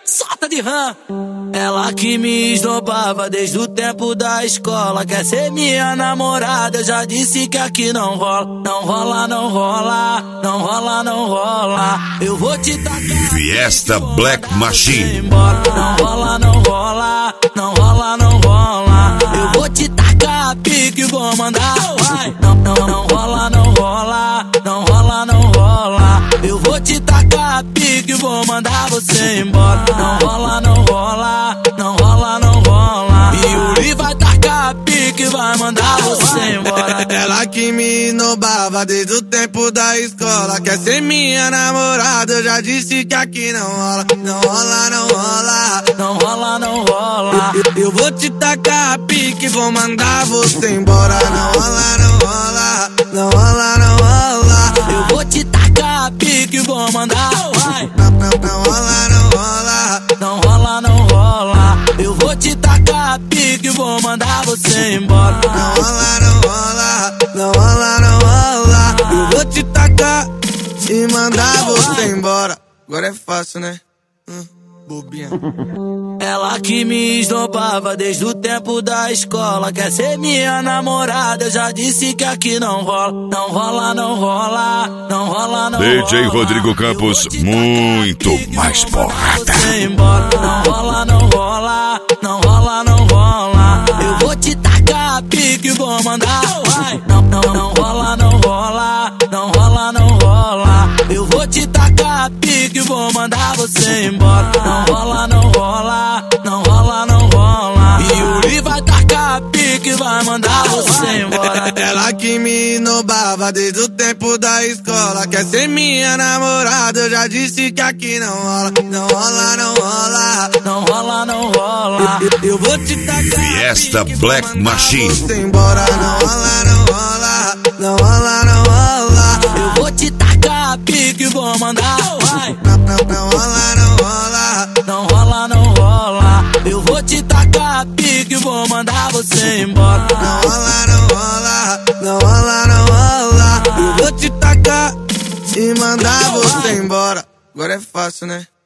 Solta de rã. Ela que me esnobava desde o tempo da escola, quer ser minha namorada, eu já disse que aqui não rola. Não rola, não rola, não rola, não rola. Eu vou te tacar Fiesta Black Machine. Não rola, não rola, não rola, não rola. Eu vou te tacar pique, vou mandar. Não rola, não rola, não rola, não rola. Eu vou te tacar pique, vou mandar você embora. Não rola, não rola, não rola, não rola. E o Li vai tacar pique, vai mandar você embora. Ela que me esnobava desde o tempo da escola, quer ser minha namorada, eu já disse que aqui não rola. Não rola, não rola, não rola, não rola. Eu vou te tacar pique, vou mandar você embora. Não rola, não rola, não rola, não rola. Eu vou te tacar pique, vou mandar. Não rola, não rola, não rola, não rola. Eu vou te tacar pique, vou mandar você embora. Não rola, não rola, não rola, não rola. Eu vou te tacar e mandar você embora. Agora é fácil, né? Bobinha. Ela que me esnobava desde o tempo da escola, quer ser minha namorada, eu já disse que aqui não rola. Não rola, não rola, não rola, não rola. DJ Rodrigo Campos, muito mais porrada. Não rola, não rola, não rola, não rola. Eu vou te tacar pique, vou mandar. Não rola, não rola, não rola, não rola. Eu vou te tacar pique, vou mandar você embora. Não rola, não rola, não rola, não rola. E o Li vai tacar pique, vai mandar você embora. Ela que me esnobava desde o tempo da escola, quer ser minha namorada, eu já disse que aqui não rola. Não rola, não rola, não rola, não rola. Eu vou te tacar Fiesta pique, Black Machine. você embora. Não rola, não rola, não rola, não rola. Eu vou te tacar pique, vou mandar. Não rola, não rola, não rola, não rola. Eu vou te tacar pique, vou mandar você embora. Não rola, não rola, não rola, não rola. Eu vou te tacar e mandar você embora. Agora é fácil, né?